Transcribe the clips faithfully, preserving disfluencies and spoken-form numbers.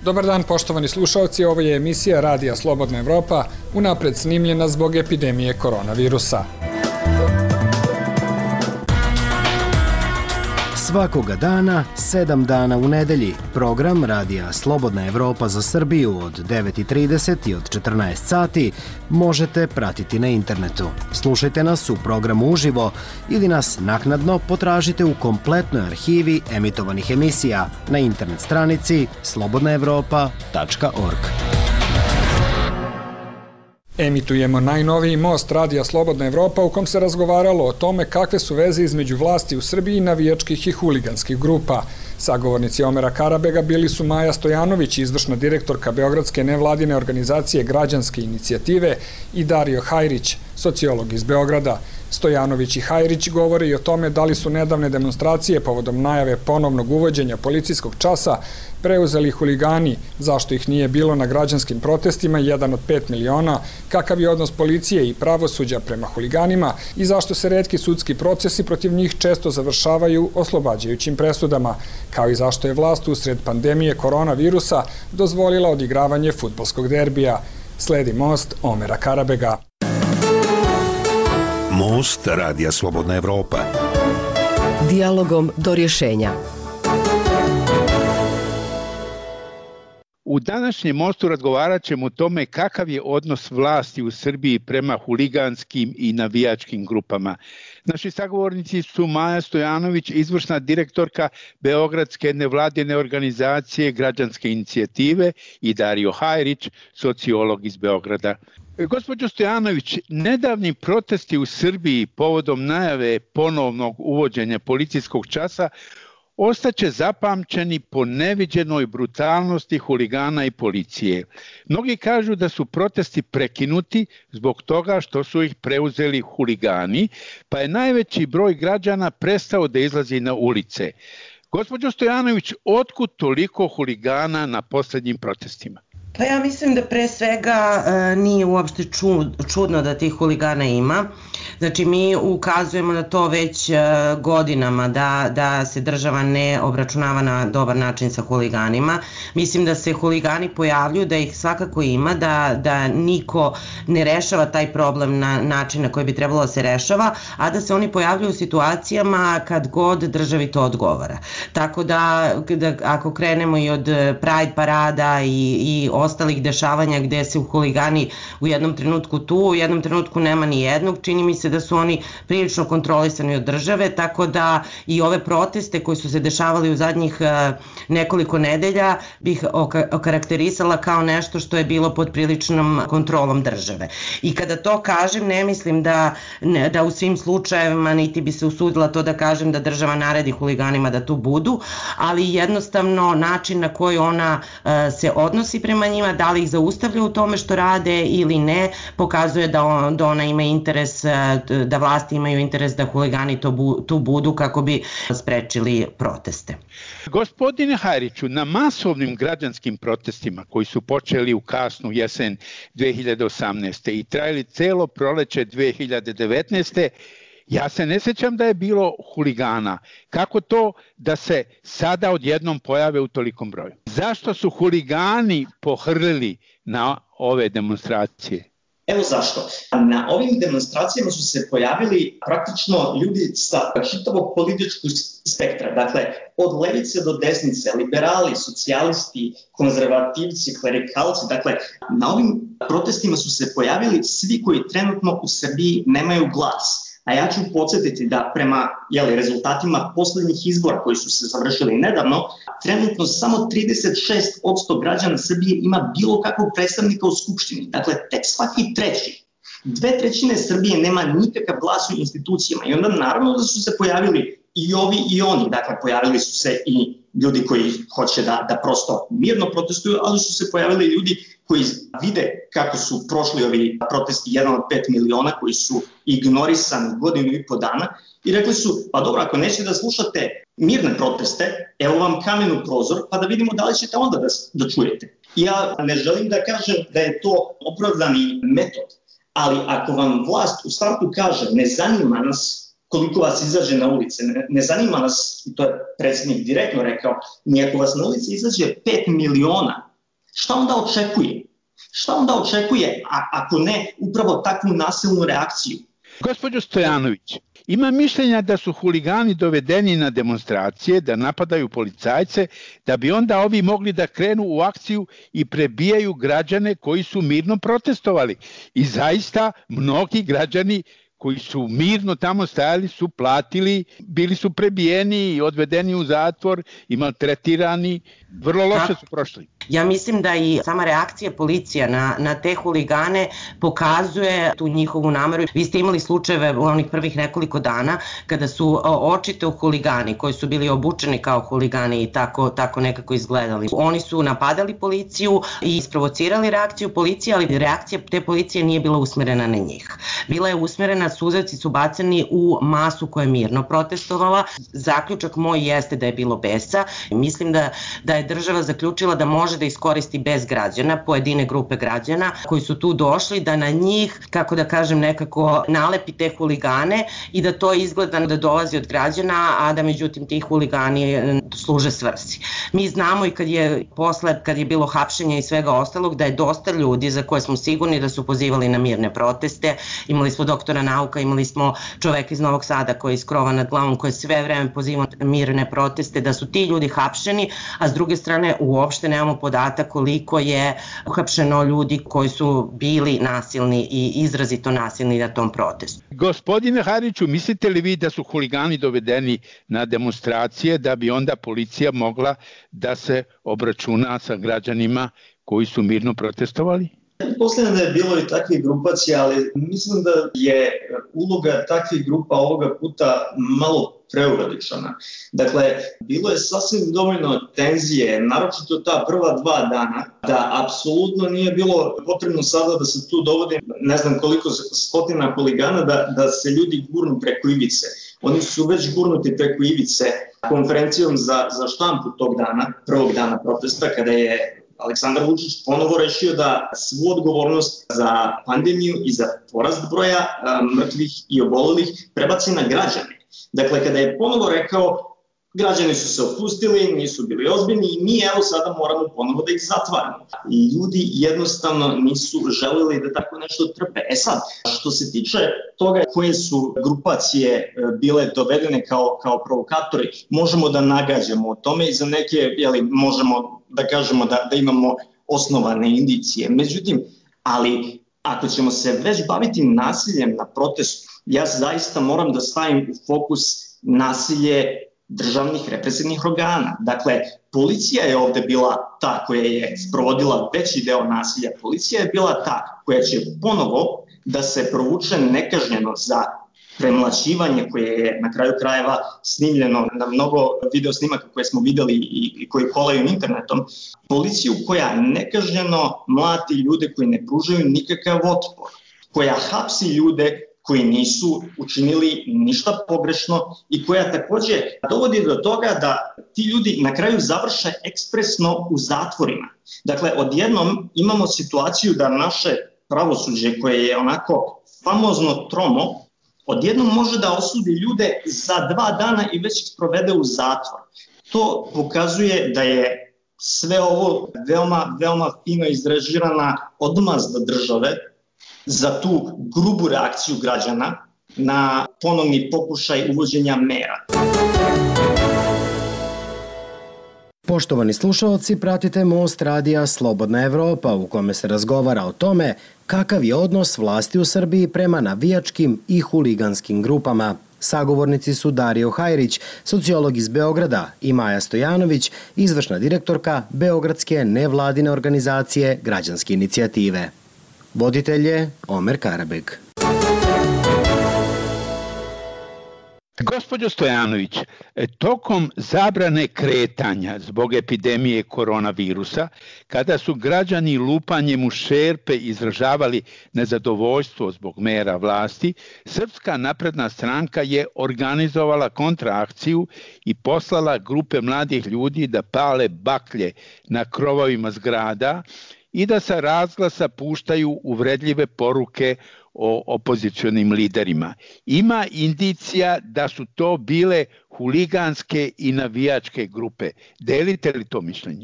Dobar dan, poštovani slušalci, ovo je emisija Radija Slobodna Evropa, unapred snimljena zbog epidemije koronavirusa. Svakoga dana, sedam dana u nedelji, program Radija Slobodna Evropa za Srbiju od devet i trideset i od četrnaest sati možete pratiti na internetu. Slušajte nas u programu uživo ili nas naknadno potražite u kompletnoj arhivi emitovanih emisija na internet stranici slobodna evropa tačka org. Emitujemo najnoviji most Radija Slobodna Evropa u kom se razgovaralo o tome kakve su veze između vlasti u Srbiji i navijačkih i huliganskih grupa. Sagovornici Omera Karabega bili su Maja Stojanović, izvršna direktorka Beogradske nevladine organizacije Građanske inicijative, i Dario Hajrić, sociolog iz Beograda. Stojanović i Hajrić govore i o tome da li su nedavne demonstracije povodom najave ponovnog uvođenja policijskog časa preuzeli huligani, zašto ih nije bilo na građanskim protestima, jedan od pet miliona, kakav je odnos policije i pravosuđa prema huliganima i zašto se retki sudski procesi protiv njih često završavaju oslobađajućim presudama, kao i zašto je vlast usred pandemije koronavirusa dozvolila odigravanje fudbalskog derbija. Sledi most Omera Karabega. Most Radija Slobodna Evropa. Dijalogom do rješenja. U današnjem mostu razgovarat ćemo o tome kakav je odnos vlasti u Srbiji prema huliganskim i navijačkim grupama. Naši sagovornici su Maja Stojanović, izvršna direktorka Beogradske nevladine organizacije Građanske inicijative, i Dario Hajrić, sociolog iz Beograda. Gospođo Stojanović, nedavni protesti u Srbiji povodom najave ponovnog uvođenja policijskog časa ostaće zapamćeni po neviđenoj brutalnosti huligana i policije. Mnogi kažu da su protesti prekinuti zbog toga što su ih preuzeli huligani, pa je najveći broj građana prestao da izlazi na ulice. Gospođo Stojanović, otkud toliko huligana na posljednjim protestima? Pa ja mislim da pre svega nije uopšte čudno da tih huligana ima. Znači mi ukazujemo na to već godinama da, da se država ne obračunava na dobar način sa huliganima. Mislim da se huligani pojavljuju, da ih svakako ima, da, da niko ne rešava taj problem na način na koji bi trebalo da se rešava, a da se oni pojavljuju u situacijama kad god državi to odgovara. Tako da, da ako krenemo i od Pride parada i, i ostalih dešavanja gde se huligani u jednom trenutku tu, u jednom trenutku nema ni jednog, čini mi se da su oni prilično kontrolisani od države, tako da i ove proteste koji su se dešavali u zadnjih nekoliko nedelja bih okarakterisala kao nešto što je bilo pod priličnom kontrolom države. I kada to kažem, ne mislim da, da u svim slučajevima, niti bi se usudila to da kažem da država naredi huliganima da tu budu, ali jednostavno način na koji ona se odnosi prema njima, da li ih zaustavlja u tome što rade ili ne, pokazuje da, on, da ona ima interes, da vlasti imaju interes da huligani to bu, tu budu kako bi sprečili proteste. Gospodine Hajriću, na masovnim građanskim protestima koji su počeli u kasnu jesen dve hiljade osamnaeste. i trajali celo proleće dve hiljade devetnaeste. Ja se ne sjećam da je bilo huligana. Kako to da se sada odjednom pojave u tolikom broju? Zašto su huligani pohrlili na ove demonstracije? Evo zašto. Na ovim demonstracijama su se pojavili praktično ljudi sa čitavog političkog spektra. Dakle, od levice do desnice, liberali, socijalisti, konzervativci, klerikalci. Dakle, na ovim protestima su se pojavili svi koji trenutno u Srbiji nemaju glas. A ja ću podsjetiti da prema jeli, rezultatima poslednjih izbora koji su se završili nedavno, trenutno samo trideset šest posto građana Srbije ima bilo kakvog predstavnika u Skupštini. Dakle, tek svaki treći. Dve trećine Srbije nema nikakav glas u institucijama i onda naravno da su se pojavili i ovi i oni. Dakle, pojavili su se i ljudi koji hoće da, da prosto mirno protestuju, ali su se pojavili ljudi koji vide kako su prošli ovi protesti, jedan od pet miliona koji su ignorisani godinu i po dana i rekli su, pa dobro, ako nećete da slušate mirne proteste, evo vam kamen u prozor, pa da vidimo da li ćete onda da, da čujete. Ja ne želim da kažem da je to opravdani metod, ali ako vam vlast u startu kaže ne zanima nas koliko vas izađe na ulice, ne, ne zanima nas, i to je predsjednik direktno rekao, ni ako vas na ulici izađe pet miliona, šta onda očekuje? Šta onda očekuje, a, ako ne upravo takvu nasilnu reakciju? Gospođo Stojanović, ima mišljenja da su huligani dovedeni na demonstracije, da napadaju policajce, da bi onda ovi mogli da krenu u akciju i prebijaju građane koji su mirno protestovali. I zaista mnogi građani koji su mirno tamo stajali su platili, bili su prebijeni i odvedeni u zatvor i maltretirani, vrlo loše su prošli. Ja mislim da i sama reakcija policija na, na te huligane pokazuje tu njihovu nameru. Vi ste imali slučajeve u onih prvih nekoliko dana kada su očito huligani koji su bili obučeni kao huligani i tako, tako nekako izgledali. Oni su napadali policiju i isprovocirali reakciju policije, ali reakcija te policije nije bila usmerena na njih. Bila je usmerena, suzavci su bacani u masu koja je mirno protestovala. Zaključak moj jeste da je bilo besa. Mislim da, da je država zaključila da može da iskoristi bez građana, pojedine grupe građana koji su tu došli, da na njih, kako da kažem, nekako nalepi te huligane i da to izgleda da dolazi od građana, a da međutim ti huligani služe svrsi. Mi znamo i kad je posle, kad je bilo hapšenja i svega ostalog, da je dosta ljudi za koje smo sigurni da su pozivali na mirne proteste. Imali smo doktora nauka, imali smo čoveka iz Novog Sada koji je iz krova nad glavom, koji sve vreme pozivao na mirne proteste, da su ti ljudi hapšeni, a s druge strane uopšte nemamo podatak koliko je uhapšeno ljudi koji su bili nasilni i izrazito nasilni na tom protestu. Gospodine Hariću, mislite li vi da su huligani dovedeni na demonstracije da bi onda policija mogla da se obračuna sa građanima koji su mirno protestovali? Posledno da je bilo i takvih grupacija, ali mislim da je uloga takvih grupa ovoga puta malo preuveličana. Dakle, bilo je sasvim dovoljno tenzije, naročito ta prva dva dana, da apsolutno nije bilo potrebno sada da se tu dovodi ne znam koliko stotina huligana da, da se ljudi gurnu preko ivice. Oni su već gurnuti preko ivice konferencijom za, za štampu tog dana, prvog dana protesta, kada je Aleksandar Vučić ponovo rešio da svu odgovornost za pandemiju i za porast broja a, mrtvih i obolelih prebaci na građane. Dakle, kada je ponovo rekao, građani su se opustili, nisu bili ozbiljni i mi evo sada moramo ponovo da ih zatvaramo. I ljudi jednostavno nisu želeli da tako nešto trpe. E sad, što se tiče toga koje su grupacije bile dovedene kao, kao provokatori, možemo da nagađamo o tome i za neke, jeli, možemo da kažemo da, da imamo osnovane indicije. Međutim, ali ako ćemo se već baviti nasiljem na protestu, ja zaista moram da stavim u fokus nasilje državnih represivnih organa. Dakle, policija je ovde bila ta koja je sprovodila veći deo nasilja. Policija je bila ta koja će ponovo da se provuče nekažnjeno za premlaćivanje koje je na kraju krajeva snimljeno na mnogo video snimaka koje smo videli i, i koji kolaju internetom. Policiju koja nekažnjeno mlati ljude koji ne pružaju nikakav otpor, koja hapsi ljude koji nisu učinili ništa pogrešno i koja takođe dovodi do toga da ti ljudi na kraju završe ekspresno u zatvorima. Dakle, odjednom imamo situaciju da naše pravosuđe koje je onako famozno tromo, odjednom može da osudi ljude za dva dana i već ih provede u zatvor. To pokazuje da je sve ovo veoma, veoma fino izrežirana odmazda države za tu grubu reakciju građana na ponovni pokušaj uvođenja mera. Poštovani slušalci, pratite Most radija Slobodna Evropa u kome se razgovara o tome kakav je odnos vlasti u Srbiji prema navijačkim i huliganskim grupama. Sagovornici su Dario Hajrić, sociolog iz Beograda, i Maja Stojanović, izvršna direktorka Beogradske nevladine organizacije Građanske inicijative. Voditelj je Omer Karabeg. Gospođo Stojanović, tokom zabrane kretanja zbog epidemije koronavirusa, kada su građani lupanjem u šerpe izražavali nezadovoljstvo zbog mera vlasti, Srpska napredna stranka je organizovala kontraakciju i poslala grupe mladih ljudi da pale baklje na krovovima zgrada i da sa razglasa puštaju uvredljive poruke o opozicionim liderima. Ima indicija da su to bile huliganske i navijačke grupe. Delite li to mišljenje?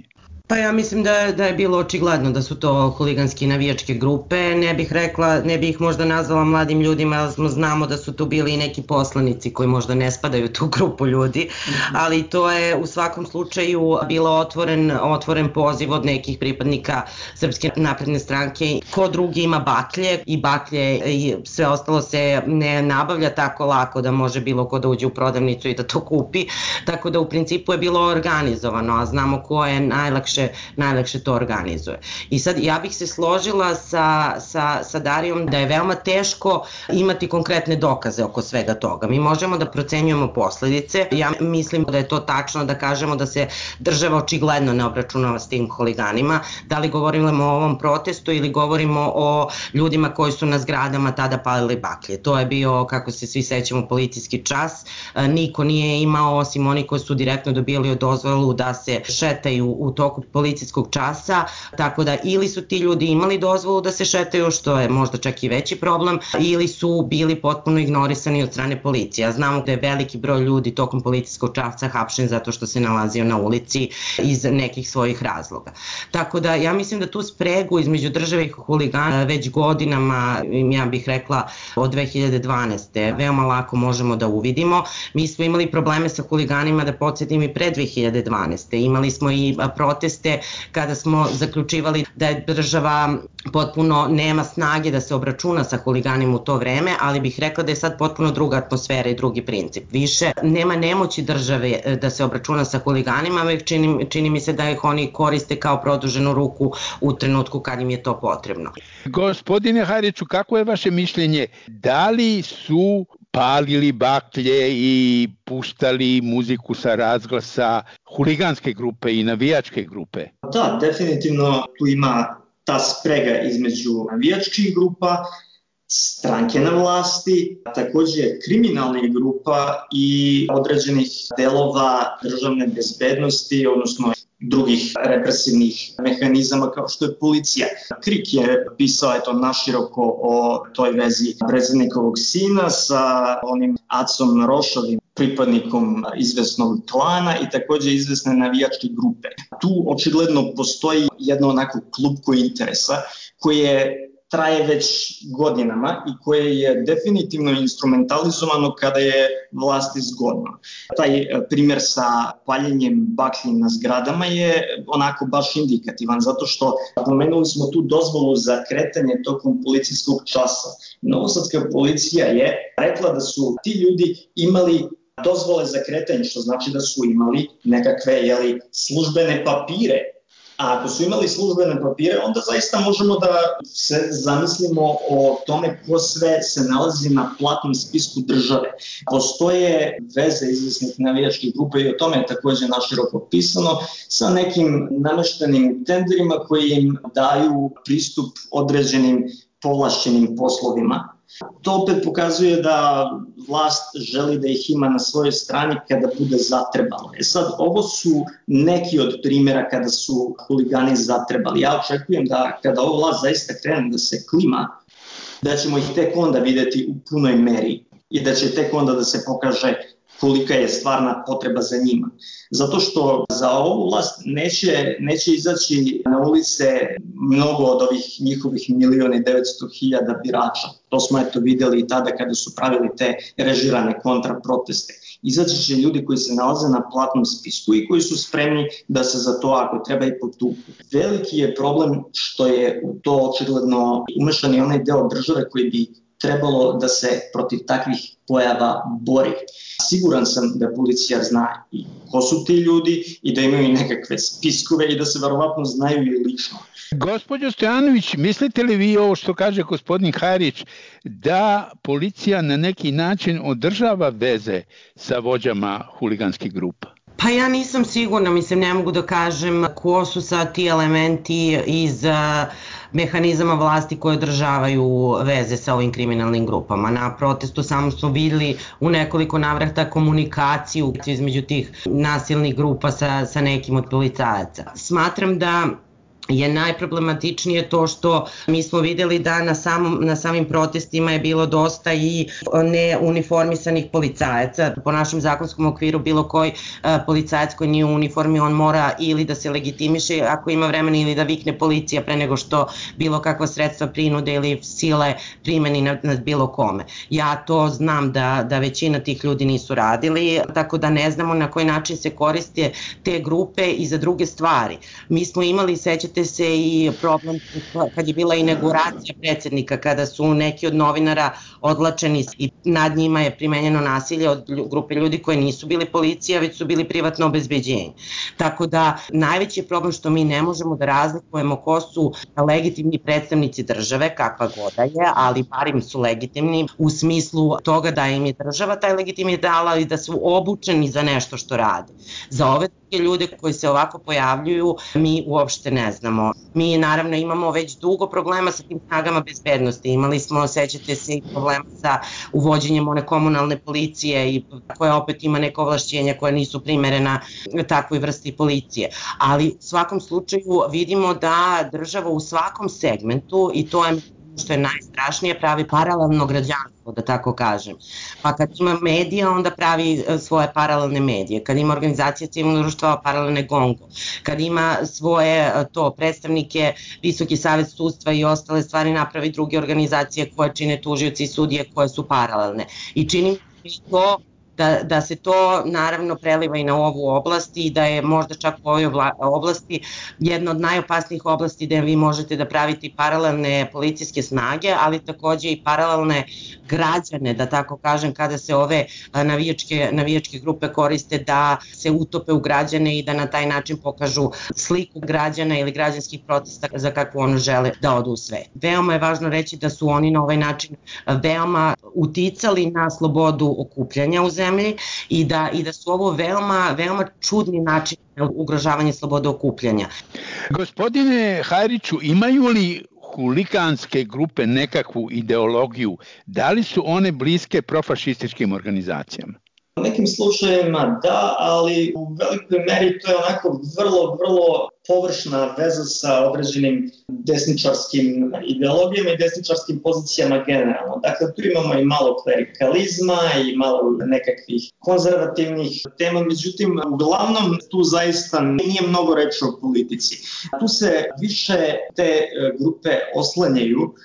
Pa ja mislim da, da je bilo očigledno da su to huliganski navijačke grupe. Ne bih rekla, ne bih ih možda nazvala mladim ljudima, ali smo znamo da su tu bili i neki poslanici koji možda ne spadaju u tu grupu ljudi, ali to je u svakom slučaju bilo otvoren, otvoren poziv od nekih pripadnika Srpske napredne stranke. Ko drugi ima baklje i baklje i sve ostalo se ne nabavlja tako lako da može bilo ko da uđe u prodavnicu i da to kupi, tako da u principu je bilo organizovano, a znamo ko je najlakše najlakše to organizuje. I sad ja bih se složila sa, sa, sa Darijom da je veoma teško imati konkretne dokaze oko svega toga. Mi možemo da procenjujemo posledice. Ja mislim da je to tačno da kažemo da se država očigledno ne obračunava s tim huliganima. Da li govorimo o ovom protestu ili govorimo o ljudima koji su na zgradama tada palili baklje. To je bio, kako se svi sećamo, policijski čas. Niko nije imao, osim oni koji su direktno dobili dozvolu da se šetaju u toku policijskog časa, tako da ili su ti ljudi imali dozvolu da se šetaju, što je možda čak i veći problem, ili su bili potpuno ignorisani od strane policije. Znamo da je veliki broj ljudi tokom policijskog časa hapšen zato što se nalazio na ulici iz nekih svojih razloga. Tako da ja mislim da tu spregu između države i huligana već godinama, ja bih rekla od dve hiljade dvanaeste. veoma lako možemo da uvidimo. Mi smo imali probleme sa huliganima, da podsjetim, i pre dve hiljade dvanaeste. Imali smo i proteste kada smo zaključivali da je država potpuno nema snage da se obračuna sa huliganima u to vreme, ali bih rekla da je sad potpuno druga atmosfera i drugi princip. Više nema nemoći države da se obračuna sa huliganima, već čini, čini mi se da ih oni koriste kao produženu ruku u trenutku kad im je to potrebno. Gospodine Hariću, kako je vaše mišljenje? Da li su palili baklje i puštali muziku sa razglasa huliganske grupe i navijačke grupe? Da, definitivno tu ima ta sprega između navijačkih grupa, stranke na vlasti, takođe kriminalnih grupa i određenih delova državne bezbednosti, odnosno drugih represivnih mehanizama kao što je policija. Krik je pisao eto naširoko o toj vezi predsednikovog sina sa onim Acom Rošovim, pripadnikom izvesnog klana i takođe izvesne navijačke grupe. Tu očigledno postoji jedno onako klupko interesa koje traje već godinama i koje je definitivno instrumentalizovano kada je vlasti zgodno. Taj primer sa paljenjem baklji na zgradama je onako baš indikativan, zato što pomenuli smo tu dozvolu za kretanje tokom policijskog časa. Novosadska policija je rekla da su ti ljudi imali dozvole za kretanje, što znači da su imali nekakve jeli, službene papire. A ako su imali službene papire, onda zaista možemo da se zamislimo o tome ko sve se nalazi na platnom spisku države. Postoje veze izvesnih navijačkih grupa i o tome je takođe naširoko pisano sa nekim nameštenim tenderima koji im daju pristup određenim povlašćenim poslovima. To opet pokazuje da vlast želi da ih ima na svojoj strani kada bude zatrebalo. E sad, ovo su neki od primjera kada su huligani zatrebali. Ja očekujem da kada ova vlast zaista krene da se klima, da ćemo ih tek onda videti u punoj meri i da će tek onda da se pokaže kolika je stvarna potreba za njima. Zato što za ovu vlast neće, neće izaći na ulice mnogo od ovih njihovih miliona i devetsto hiljada birača. To smo eto videli i tada kada su pravili te režirane kontraproteste. Izaći će ljudi koji se nalaze na platnom spisku i koji su spremni da se za to, ako treba, i potuku. Veliki je problem što je u to očigledno umešan i onaj deo države koji bi trebalo da se protiv takvih pojava bori. Siguran sam da policija zna i ko su ti ljudi i da imaju nekakve spiskove i da se verovatno znaju i lično. Gospođo Stojanović, mislite li vi ovo što kaže gospodin Harić, da policija na neki način održava veze sa vođama huliganskih grupa? Pa ja nisam sigurna, mislim, ne mogu da kažem ko su sad ti elementi iz mehanizama vlasti koje održavaju veze sa ovim kriminalnim grupama. Na protestu samo smo videli u nekoliko navrata komunikaciju između tih nasilnih grupa sa, sa nekim od policajaca. Smatram da je najproblematičnije to što mi smo videli da na, samom, na samim protestima je bilo dosta i neuniformisanih policajaca. Po našem zakonskom okviru bilo koji policajac koji nije u uniformi, on mora ili da se legitimiše ako ima vremena ili da vikne policija pre nego što bilo kakva sredstva prinude ili sile primeni nad, nad bilo kome. Ja to znam da, da većina tih ljudi nisu radili, tako da ne znamo na koji način se koriste te grupe i za druge stvari. Mi smo imali, sećate se, i problem kad je bila inauguracija predsjednika, kada su neki od novinara odlačeni i nad njima je primenjeno nasilje od grupe ljudi koji nisu bili policija, već su bili privatno obezbeđenje. Tako da najveći je problem što mi ne možemo da razlikujemo ko su legitimni predstavnici države, kakva goda je, ali barim su legitimni u smislu toga da im je država taj legitimitet dala i da su obučeni za nešto što rade. Za ove ljude koji se ovako pojavljuju mi uopšte ne znamo. Mi naravno imamo već dugo problema sa tim snagama bezbednosti. Imali smo, sećate se, i problema sa uvođenjem one komunalne policije i koja opet ima neka ovlašćenja koja nisu primerena takvoj vrsti policije. Ali u svakom slučaju vidimo da država u svakom segmentu, i to je što je najstrašnije, pravi paralelno građanstvo, da tako kažem. Pa kad ima medija, onda pravi svoje paralelne medije. Kad ima organizacija civilnog društva, paralelne Gongo. Kad ima svoje to predstavnike, Visoki savet sudstva i ostale stvari, napravi druge organizacije koje čine tužioci i sudije koje su paralelne. I čini mi se to Da, da se to naravno preliva i na ovu oblast i da je možda čak u ovoj oblasti jedna od najopasnijih oblasti gde vi možete da pravite paralelne policijske snage, ali takođe i paralelne građane, da tako kažem, kada se ove navijačke, navijačke grupe koriste da se utope u građane i da na taj način pokažu sliku građana ili građanskih protesta za kakvu ono žele da odu u svet. Veoma je važno reći da su oni na ovaj način veoma uticali na slobodu okupljanja u zemlji i da, i da su ovo veoma, veoma čudni način ugrožavanja slobode okupljanja. Gospodine Hajriću, imaju li huliganske grupe nekakvu ideologiju? Da li su one bliske profašističkim organizacijama? U nekim slučajevima da, ali u velikoj meri to je onako vrlo, vrlo površna veza sa određenim desničarskim ideologijama i desničarskim pozicijama generalno. Dakle, tu imamo i malo klerikalizma i malo nekakvih konzervativnih tema, međutim, uglavnom tu zaista nije mnogo reči o politici. Tu se više te grupe oslanjaju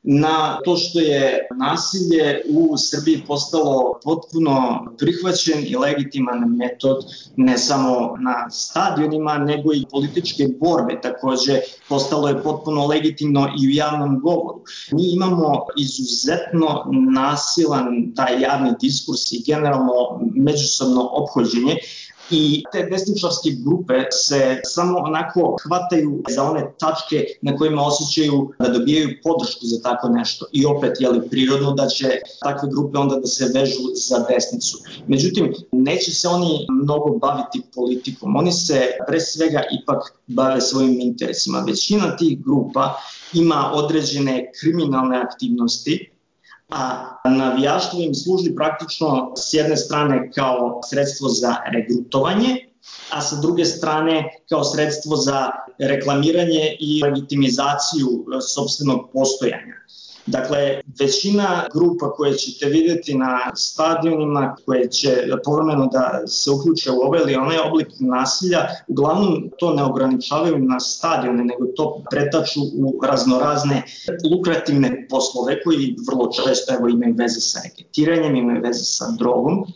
na to što je nasilje u Srbiji postalo potpuno prihvaćen i legitiman metod ne samo na stadionima, nego i političke borbe takođe postalo je potpuno legitimno i u javnom govoru. Mi imamo izuzetno nasilan taj javni diskurs i generalno međusobno ophođenje, i te desničarske grupe se samo onako hvataju za one tačke na kojima osjećaju da dobijaju podršku za tako nešto. I opet je li prirodno da će takve grupe onda da se vežu za desnicu. Međutim, neće se oni mnogo baviti politikom. Oni se pre svega ipak bave svojim interesima. Većina tih grupa ima određene kriminalne aktivnosti, a navijaštvo im služi praktično s jedne strane kao sredstvo za regrutovanje, a sa druge strane kao sredstvo za reklamiranje i legitimizaciju sopstvenog postojanja. Dakle, većina grupa koje ćete vidjeti na stadionima, koje će povremeno da se uključe u ovaj ili onaj oblik nasilja, uglavnom to ne ograničavaju na stadione, nego to pretaču u raznorazne lukrativne poslove koji vrlo često evo, imaju veze sa reketiranjem, imaju veze sa drogom.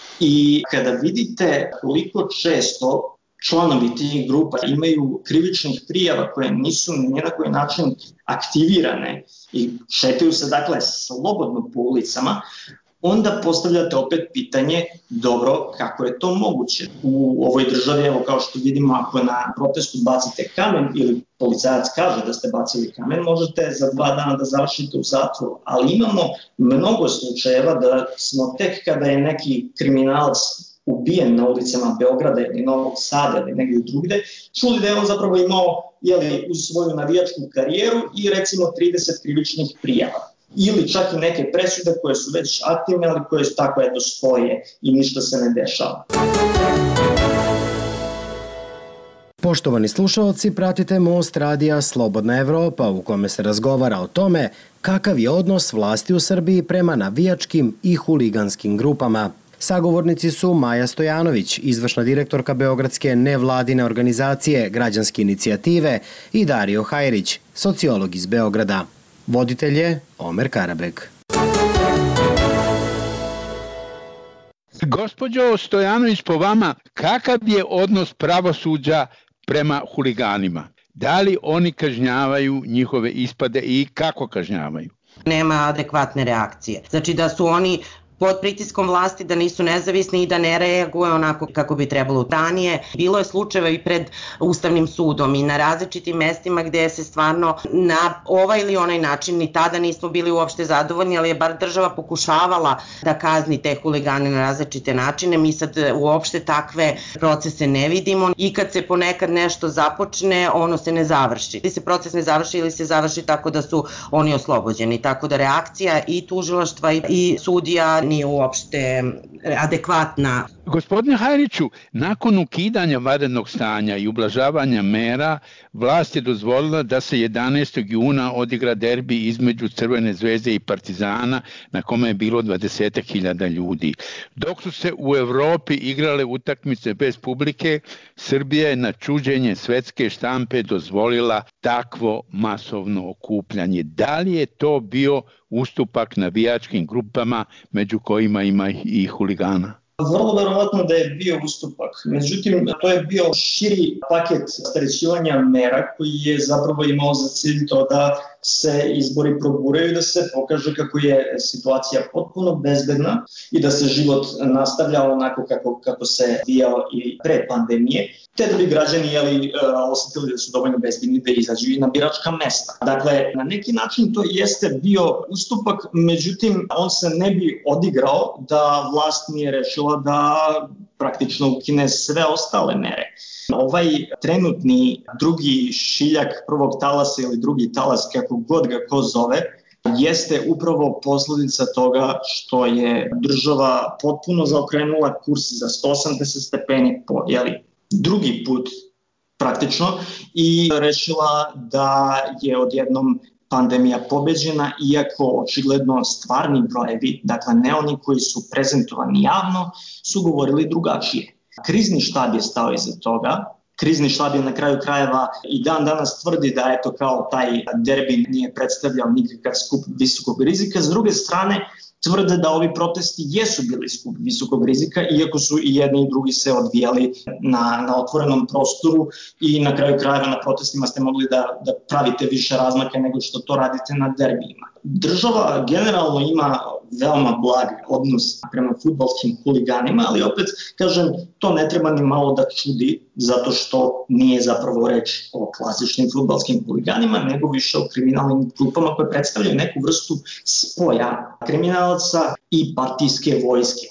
I kada vidite koliko često članovi tih grupa imaju krivičnih prijava koje nisu ni na koji način aktivirane i šetaju se dakle slobodno po ulicama, onda postavljate opet pitanje, dobro, kako je to moguće? U ovoj državi, evo kao što vidimo, ako na protestu bacite kamen ili policajac kaže da ste bacili kamen, možete za dva dana da završite u zatvoru. Ali imamo mnogo slučajeva da smo tek kada je neki kriminalac ubijen na ulicama Beograda ili Novog Sada ili negdje drugde, čuli da je on zapravo imao jeli, uz svoju navijačku karijeru i recimo trideset krivičnih prijava. Ili čak i neke presude koje su već aktivne, ali koje su tako eto stoje i ništa se ne dešava. Poštovani slušalci, pratite Most radija Slobodna Evropa u kome se razgovara o tome kakav je odnos vlasti u Srbiji prema navijačkim i huliganskim grupama. Sagovornici su Maja Stojanović, izvršna direktorka Beogradske nevladine organizacije Građanske inicijative, i Dario Hajrić, sociolog iz Beograda. Voditelj je Omer Karabeg. Gospođo Stojanović, po vama, kakav je odnos pravosuđa prema huliganima? Da li oni kažnjavaju njihove ispade i kako kažnjavaju? Nema adekvatne reakcije. Znači da su oni pod pritiskom vlasti, da nisu nezavisni i da ne reaguju onako kako bi trebalo. Ranije bilo je slučajeva i pred Ustavnim sudom i na različitim mestima gde se stvarno na ovaj ili onaj način, ni tada nismo bili uopšte zadovoljni, ali je bar država pokušavala da kazni te huligane na različite načine. Mi sad uopšte takve procese ne vidimo i kad se ponekad nešto započne, ono se ne završi. Ili se proces ne završi ili se završi tako da su oni oslobođeni. Tako da reakcija i tužilaštva i sudija nije uopšte adekvatna. Gospodine Hajriću, nakon ukidanja vanrednog stanja i ublažavanja mera, vlast je dozvolila da se jedanaestog juna odigra derbi između Crvene zvezde i Partizana, na kome je bilo dvadeset hiljada ljudi. Dok su se u Evropi igrale utakmice bez publike, Srbija je na čuđenje svetske štampe dozvolila takvo masovno okupljanje. Da li je to bio ustupak navijačkim grupama, među kojima ima i huligana? Vrlo verovatno da je bio ustupak, međutim to je bio širi paket rasterećivanja mera koji je zapravo imao za cilj to da se izbori proguraju, da se pokaže kako je situacija potpuno bezbedna i da se život nastavlja onako kako, kako se vijao i pre pandemije, te da bi građani jeli, osetili da su dovoljno bezbedni da izađu i na biračka mesta. Dakle, na neki način to jeste bio ustupak, međutim on se ne bi odigrao da vlast nije rešila da praktično ukine sve ostale mere. Ovaj trenutni drugi šiljak prvog talasa ili drugi talas, kako god ga ko zove, jeste upravo posledica toga što je država potpuno zaokrenula kurs za sto osamdeset stepeni po jeli, drugi put praktično i rešila da je odjednom pandemija pobeđena, iako očigledno stvarni brojevi, dakle ne oni koji su prezentovani javno, su govorili drugačije. Krizni štab je stao iza toga. Krizni štab je na kraju krajeva i dan danas tvrdi da eto kao taj derbi nije predstavljao nikakav skup visokog rizika. S druge strane, tvrde da ovi protesti jesu bili skup visokog rizika, iako su i jedni i drugi se odvijali na, na otvorenom prostoru i na kraju krajeva na protestima ste mogli da, da pravite više razmake nego što to radite na derbijima. Država generalno ima veoma blag odnos prema fudbalskim huliganima, ali opet, kažem, to ne treba ni malo da čudi, zato što nije zapravo reč o klasičnim fudbalskim huliganima, nego više o kriminalnim grupama koje predstavljaju neku vrstu spoja kriminalaca i partijske vojske.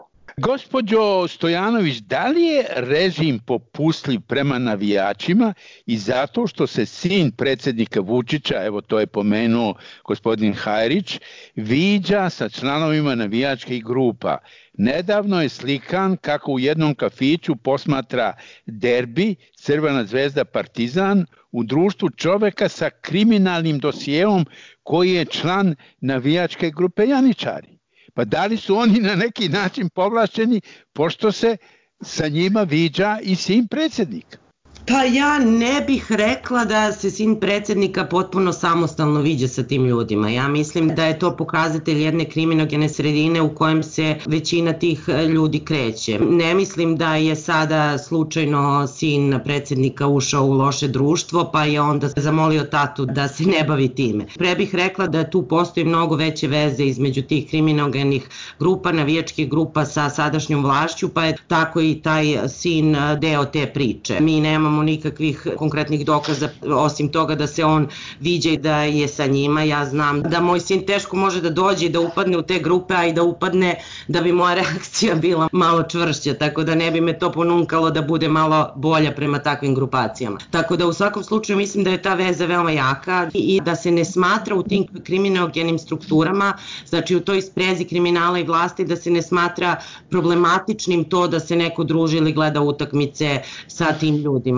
Gospođo Stojanović, da li je režim popustljiv prema navijačima i zato što se sin predsjednika Vučića, evo to je pomenuo gospodin Hajrić, viđa sa članovima navijačkih grupa? Nedavno je slikan kako u jednom kafiću posmatra derbi Crvena zvezda Partizan u društvu čoveka sa kriminalnim dosijeom koji je član navijačke grupe Janičari. Pa da li su oni na neki način povlašćeni pošto se sa njima viđa i sin predsjednika? Pa ja ne bih rekla da se sin predsjednika potpuno samostalno viđa sa tim ljudima. Ja mislim da je to pokazatelj jedne kriminogene sredine u kojem se većina tih ljudi kreće. Ne mislim da je sada slučajno sin predsjednika ušao u loše društvo pa je onda zamolio tatu da se ne bavi time. Pre bih rekla da tu postoji mnogo veće veze između tih kriminogenih grupa, navijačkih grupa sa sadašnjom vlašću, pa je tako i taj sin deo te priče. Mi nemamo nikakvih konkretnih dokaza osim toga da se on viđa i da je sa njima. Ja znam da moj sin teško može da dođe i da upadne u te grupe, a i da upadne da bi moja reakcija bila malo čvršća, tako da ne bi me to ponunkalo da bude malo bolja prema takvim grupacijama. Tako da u svakom slučaju mislim da je ta veza veoma jaka i da se ne smatra u tim kriminogenim strukturama, znači u toj sprezi kriminala i vlasti, da se ne smatra problematičnim to da se neko druži ili gleda utakmice sa tim ljudima.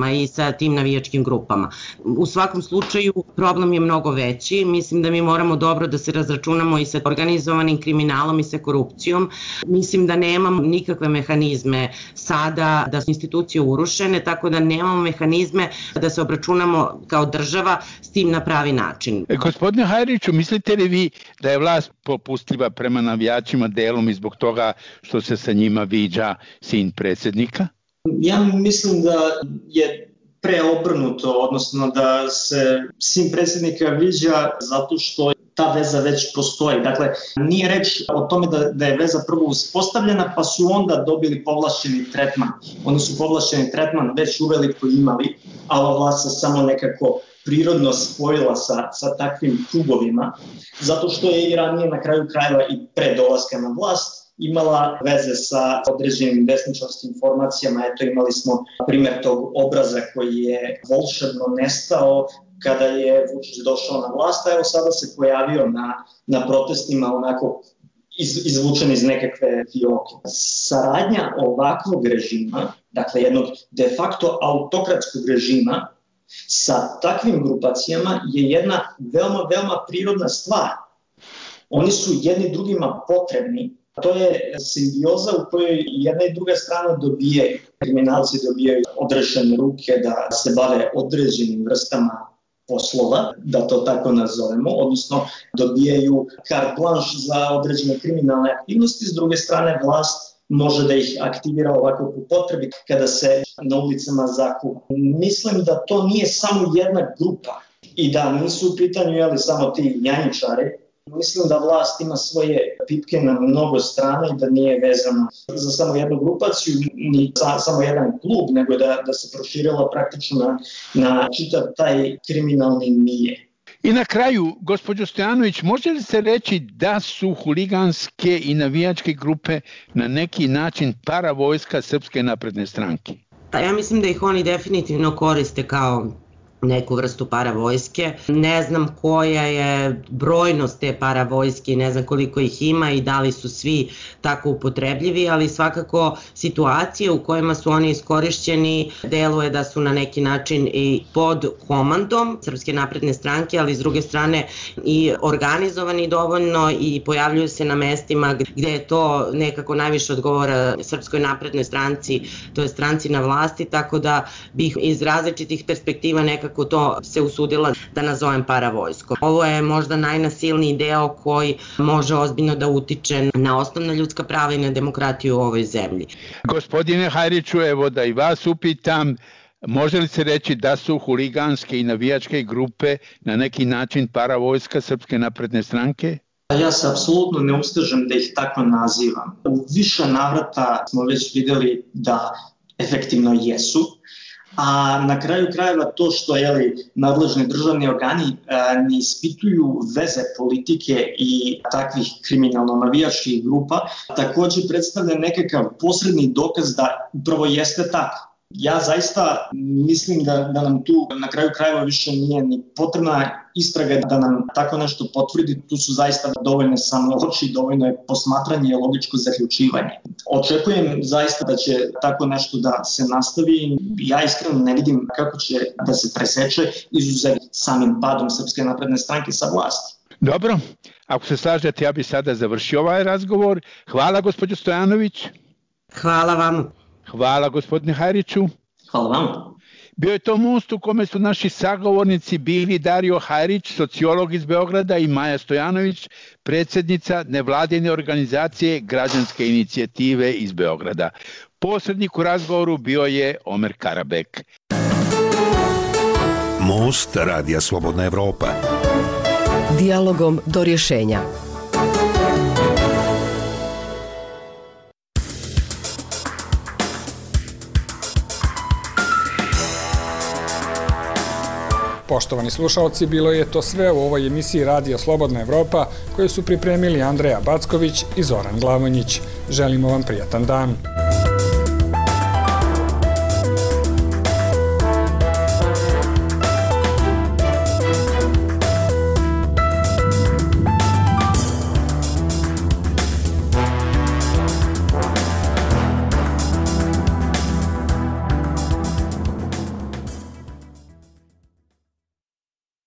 huliganima i sa tim navijačkim grupama. U svakom slučaju problem je mnogo veći. Mislim da mi moramo dobro da se razračunamo i sa organizovanim kriminalom i sa korupcijom. Mislim da nemamo nikakve mehanizme sada da su institucije urušene, tako da nemamo mehanizme da se obračunamo kao država s tim na pravi način. E, gospodine Hajriću, mislite li vi da je vlast popustljiva prema navijačima delom i zbog toga što se sa njima viđa sin predsjednika? Ja mislim da je preobrnuto, odnosno da se sin predsjednika viđa zato što ta veza već postoji. Dakle, nije reč o tome da, da je veza prvo uspostavljena, pa su onda dobili povlašćeni tretman. Oni su povlašćeni tretman već uveliko imali, a ova vlast se samo nekako prirodno spojila sa, sa takvim krugovima, zato što je i ranije na kraju krajeva i pre dolaska na vlast imala veze sa određenim desničarskim formacijama. Eto, imali smo primjer tog obraza koji je volšebno nestao kada je Vučić došao na vlast, a evo sada se pojavio na, na protestima onako iz, izvučen iz nekakve fioke. Saradnja ovakvog režima, dakle jednog de facto autokratskog režima, sa takvim grupacijama je jedna veoma, veoma prirodna stvar. Oni su jedni drugima potrebni. To je simbioza u kojoj jedna i druga strana dobijaju. Kriminalci dobijaju odrešene ruke da se bave određenim vrstama poslova, da to tako nazovemo, odnosno dobijaju carte blanche za određene kriminalne aktivnosti. S druge strane, vlast može da ih aktivira ovako po potrebi kada se na ulicama zakuva. Mislim da to nije samo jedna grupa i da nisu u pitanju jeli, samo ti janjičari. Mislim da vlast ima svoje pipke na mnogo strana i da nije vezana za samo jednu grupaciju, ni za samo jedan klub, nego da, da se proširila praktično na, na čitav taj kriminalni milje. I na kraju, gospođo Stojanović, može li se reći da su huliganske i navijačke grupe na neki način paravojska Srpske napredne stranke? Pa ja mislim da ih oni definitivno koriste kao neku vrstu paravojske. Ne znam koja je brojnost te paravojske, ne znam koliko ih ima i da li su svi tako upotrebljivi, ali svakako situacije u kojima su oni iskorišćeni deluje da su na neki način i pod komandom Srpske napredne stranke, ali s druge strane i organizovani dovoljno i pojavljuju se na mestima gde je to nekako najviše odgovora Srpskoj naprednoj stranci, to je stranci na vlasti, tako da bih iz različitih perspektiva nekako kako to se usudila da nazovem paravojskom. Ovo je možda najnasilniji deo koji može ozbiljno da utiče na osnovna ljudska prava i na demokratiju u ovoj zemlji. Gospodine Hajriću, evo da i vas upitam, može li se reći da su huliganske i navijačke grupe na neki način paravojska Srpske napredne stranke? Ja se apsolutno ne ustežem da ih tako nazivam. U više navrata smo već videli da efektivno jesu, a na kraju krajeva to što jeli, nadležni državni organi a, ne ispituju veze politike i takvih kriminalno-navijačkih grupa, također predstavlja nekakav posredni dokaz da upravo jeste tako. Ja zaista mislim da, da nam tu na kraju krajeva više nije ni potrebna istraga da nam tako nešto potvrdi. Tu su zaista dovoljne samo oči, dovoljno je posmatranje i logičko zaključivanje. Očekujem zaista da će tako nešto da se nastavi. Ja iskreno ne vidim kako će da se preseče izuzev samim padom Srpske napredne stranke sa vlasti. Dobro, ako se slažete, ja bih sada završio ovaj razgovor. Hvala gospođo Stojanović. Hvala vam. Hvala gospodine Hajriću. Hvala vam. Bio je to most u kome su naši sagovornici bili Dario Hajrić, sociolog iz Beograda, i Maja Stojanović, predsjednica nevladine organizacije Građanske inicijative iz Beograda. Posrednik u razgovoru bio je Omer Karabek. Most Radija Slobodna Evropa. Dijalogom do rješenja. Poštovani slušalci, bilo je to sve u ovoj emisiji Radija Slobodna Evropa koju su pripremili Andreja Backović i Zoran Glavonjić. Želimo vam prijatan dan.